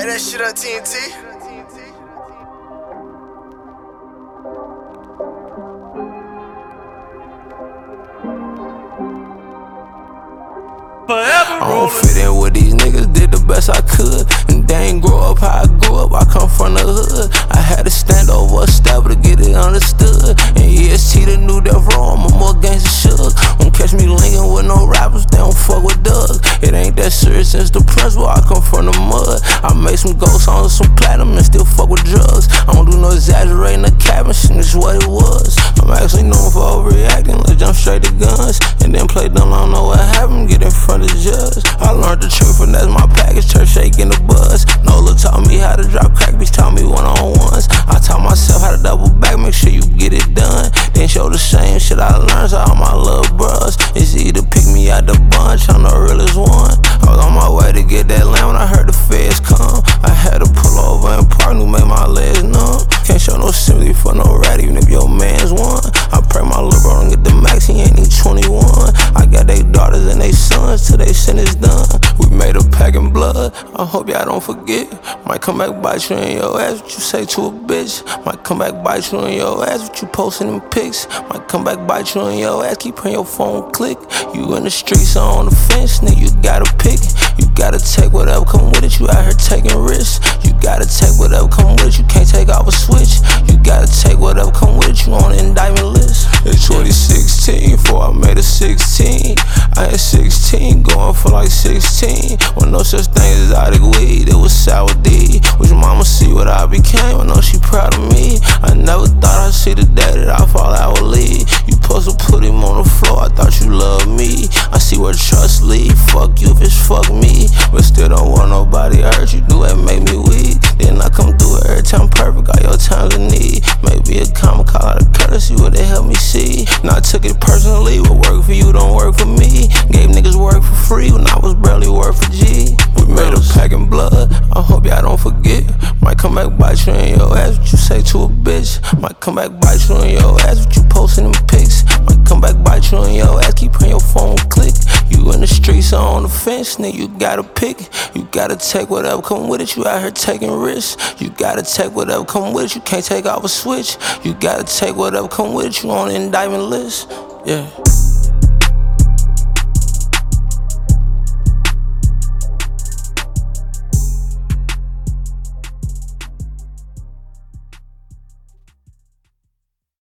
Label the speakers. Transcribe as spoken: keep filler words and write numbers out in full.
Speaker 1: Hey, that shit on T N T.
Speaker 2: I don't fit in with these niggas, did the best I could. And they ain't grow up how I grew up, I come from the hood. I had to stand over a step to get it understood. And E S T the new Death Row, I'm a more gangsta shook. Don't catch me linking with no rappers, they don't fuck with Doug. It ain't that serious since the principal, I come from the mud. I made some ghost songs and some platinum and still fuck with drugs. I don't do no exaggerating the cabin, shit, this what it was. I'm actually known for overreacting, let's jump straight to guns. And then play dumb, I don't know what happened, get in front of the judge. I learned the truth and that's my package, church shaking the buzz. Nola taught me how to drop crack, bitch taught me one-on-ones. I taught myself how to double back, make sure you get it done. Then show the same shit I learned to all my little bros. It's either pick me out the bunch, I'm the realest one. I was on my way to get that land when I heard the feds come. I had to pull over and park, new made my legs numb. Can't show no sympathy for no rat, even if your man's one. I pray my little bro don't get the max, he ain't even twenty-one. I got they daughters and they sons till they sentence done. We made a pack in blood, I hope y'all don't forget. Might come back bite you in your ass, what you say to a bitch. Might come back bite you in your ass, what you posting them pics. Might come back bite you in your ass, keep praying your phone click. You in the streets or on the fence, nigga, you gotta pick. You gotta take whatever come with it, you out here taking risks. You gotta take whatever come with it, you can't take off a switch. You gotta take whatever come with it, you on the indictment list. It's twenty sixteen, before I made a sixteen. I had sixteen, going for like sixteen. When no such thing as exotic weed, it was sour D. Wish mama see what I became, I know she proud of me. I never thought I'd see the day that I fall out with Lee. You supposed to put him on the floor, I thought you loved me. I see where trust lead, fuck you if it's fuck me. But still don't want nobody hurt you, do it make me weak. Then I come through it every time perfect, all your times of need. Maybe a common call out of courtesy, what they help me see. Now I took it personally, what work for you don't work for me. Gave niggas work for free when I was barely worth for G. We made a pack in blood, I hope y'all don't forget. Might come back bite you in your ass, what you say to a bitch. Might come back bite you in your ass, what you posting them pics. Might come back bite you in your ass, keep praying your phone click. You in the streets or on the fence, nigga, you gotta pick. You gotta take whatever come with it, you out here taking risks. You gotta take whatever come with it, you can't take off a switch. You gotta take whatever come with it, you on the indictment list. Yeah.